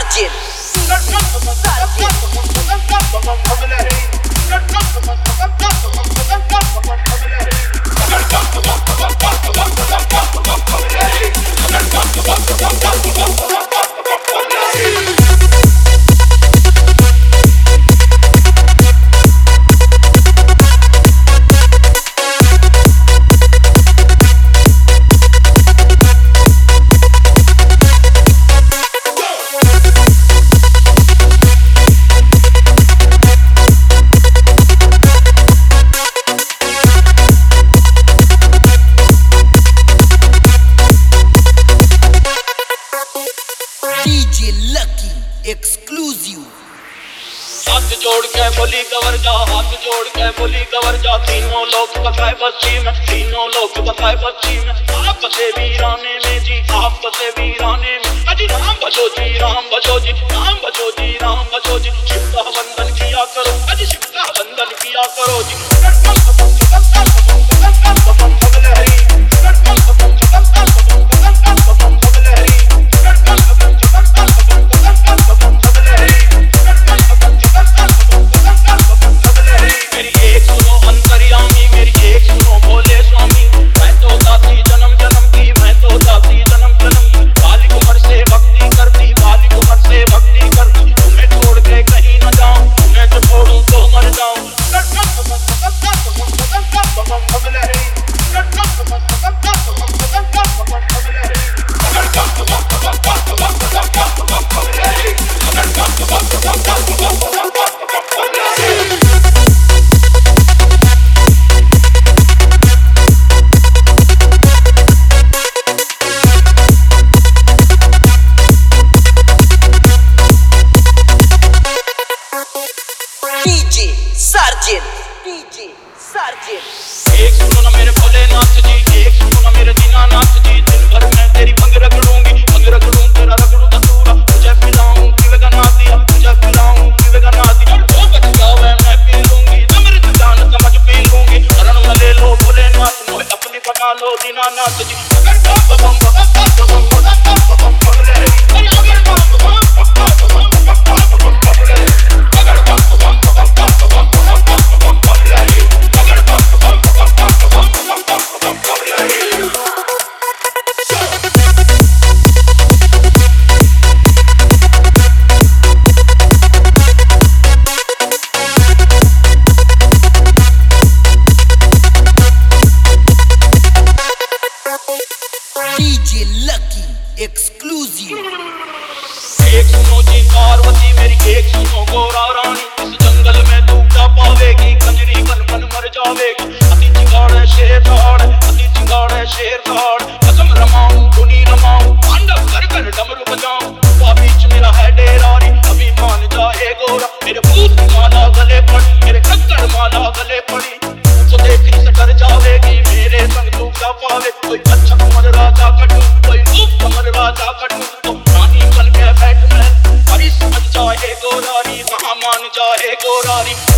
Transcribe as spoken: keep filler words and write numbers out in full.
Sargent. D J Lucky exclusive. हाथ जोड़ के बोली गवर जा, हाथ जोड़ के बोली गवर जा। तीनों लोग बसाए बस्ती में, तीनों लोग बसाए बस्ती में। आप से वीराने में जी, आप से वीराने में। अजी राम बजो जी, राम बजो जी, राम बजो जी, राम बजो जी। शिव का वंदन किया करो, अजी शिव का वंदन किया करो जी। D J Sargent. D J Sargent. एक सुनो ना मेरे भोलेनाथ जी, एक सुनो ना मेरे दीनानाथ जी। दिन भर मैं तेरी भंग रगड़ूंगी, भंग रगड़ूं तेरा रगड़ू धतूरा। तुझे पिलाऊं पीवे का ना दिया, तुझे पिलाऊं पीवे का ना दिया। वो बच जावे मैं पी लूंगी, अमृत जान समझ पी लूंगी। शरण में ले लो भोलेनाथ, मोहे अपनी बना लो दीनानाथ जी। अगर बाप बम बम बम बम बम बम बम रे, अगर बाप बम बम बम बम बम बम रे, अगर बाप बम बम बम बम बम बम रे, अगर बाप बम बम बम बम बम रे। D J Lucky exclusive. एक सुनो जी पार्वती मेरी, एक सुनो गोरा रानी। इस जंगल में तू क्या पावेगी, कंजरी बन बन मर जावेगी। अति चिंगाड़े शेर दहाड़े, अति चिंगाड़े शेर दहाड़े। कसम रमाऊं धुनी रमाऊं, तांडव कर कर डमरू बजाऊं। वह बीच मेरा है डेरारी, अभी मान जाए गोरा। मेरे भूत माला गले पड़ी, मेरे कक्कड़ माला गले पड़ी। तो देखी से डर जावेगी, मेरे संग तू क्या पावे। कोई अच्छा कमर राजा कटू, कोई रूप कमर राजा कटू। तो रानी बन के बैठ मैं, हरी समझ जाए गोरारी, कहाँ मान जाए गोरारी।